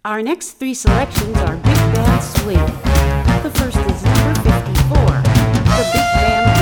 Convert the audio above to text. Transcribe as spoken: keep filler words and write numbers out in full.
Our next three selections are Big Band Swing. The first is number fifty-four, The Big Band